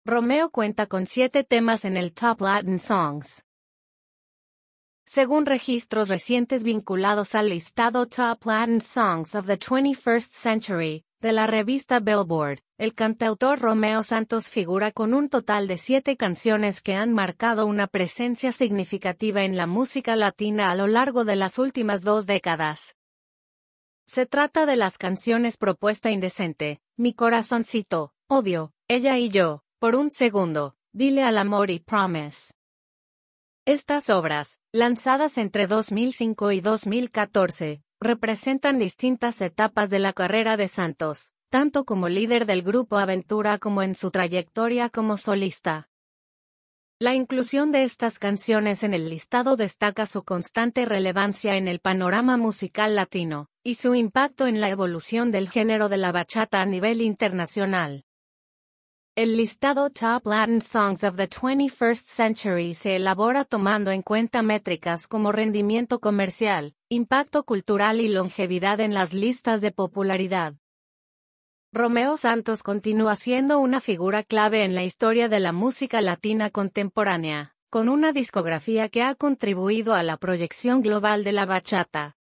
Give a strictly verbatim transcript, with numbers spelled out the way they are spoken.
Romeo cuenta con siete temas en el Top Latin Songs. Según registros recientes vinculados al listado Top Latin Songs of the twenty-first Century, de la revista Billboard, el cantautor Romeo Santos figura con un total de siete canciones que han marcado una presencia significativa en la música latina a lo largo de las últimas dos décadas. Se trata de las canciones Propuesta Indecente, Mi Corazoncito, Odio, Ella y Yo, Por un Segundo, Dile al Amor y Promise. Estas obras, lanzadas entre dos mil cinco y dos mil catorce, representan distintas etapas de la carrera de Santos, tanto como líder del grupo Aventura como en su trayectoria como solista. La inclusión de estas canciones en el listado destaca su constante relevancia en el panorama musical latino, y su impacto en la evolución del género de la bachata a nivel internacional. El listado Top Latin Songs of the twenty-first Century se elabora tomando en cuenta métricas como rendimiento comercial, impacto cultural y longevidad en las listas de popularidad. Romeo Santos continúa siendo una figura clave en la historia de la música latina contemporánea, con una discografía que ha contribuido a la proyección global de la bachata.